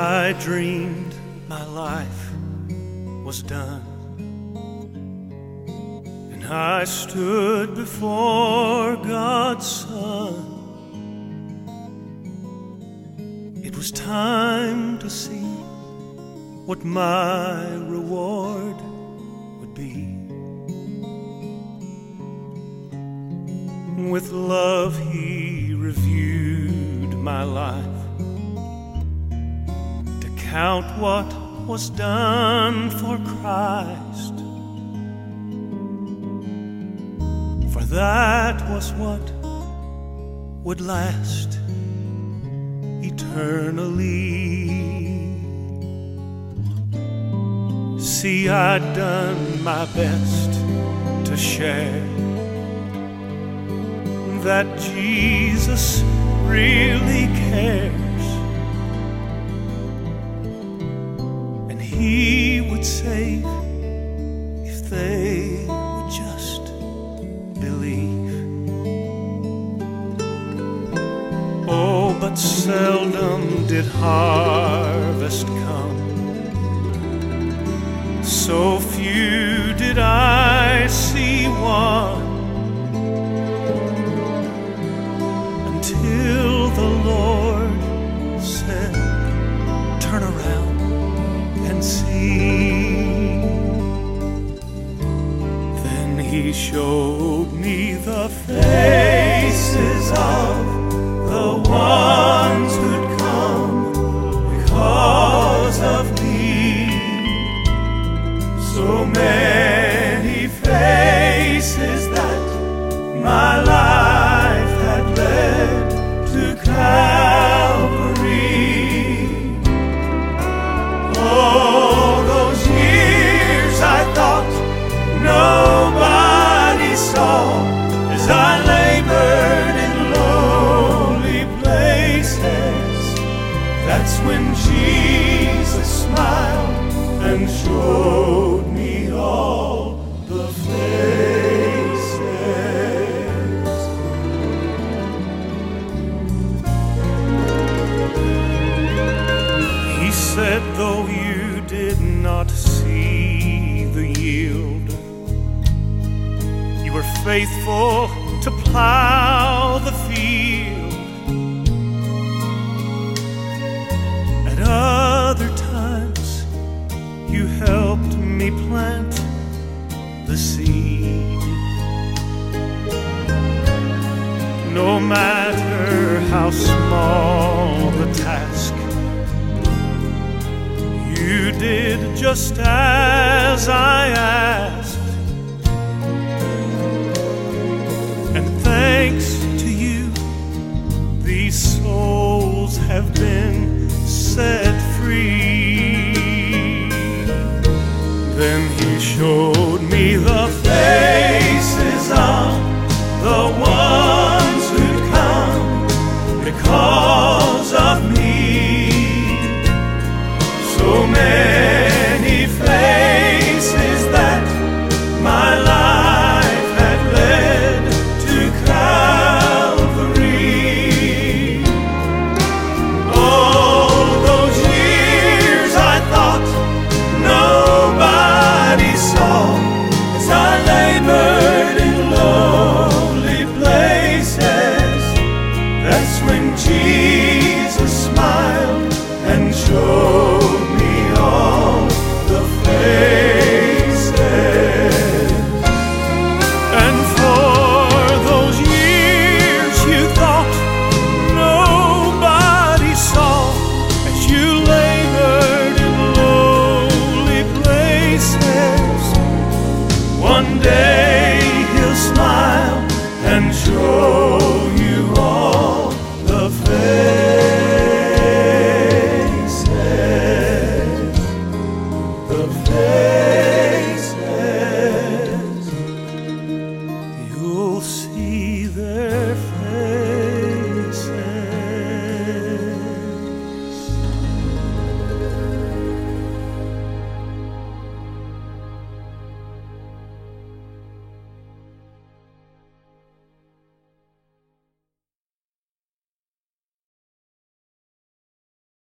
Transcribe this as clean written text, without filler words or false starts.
I dreamed my life was done, and I stood before God's Son. It was time to see what my reward would be. With love he reviewed my life, to count what was done for Christ. For that was what would last eternally. See, I'd done my best to share that Jesus really cares, and he would save if they would just believe. Oh, but seldom did harvest come, so few did I see one, until the Lord said, turn around and see. Then he showed me the faces of the ones who'd come because of me. So many faces that my life had led to Calvary. All those years I thought nobody saw, as I labored in lowly places. That's when Jesus smiled and showed me all the faces. He said, though you did not see the yield, you were faithful to plow the field. At other times you helped me plant the seed. No matter how small the task, you did just as I asked. And thanks to you, these souls have been set free. Then he showed me the faces of the ones who'd come because of me. So many faces that my life had led to Calvary. All those years I thought nobody saw, as I labored in lowly places. That's when Jesus smiled and showed me all the faces. And for those years you thought nobody saw, as you labored in lowly places, one day he'll smile and show you all the faces. The faces.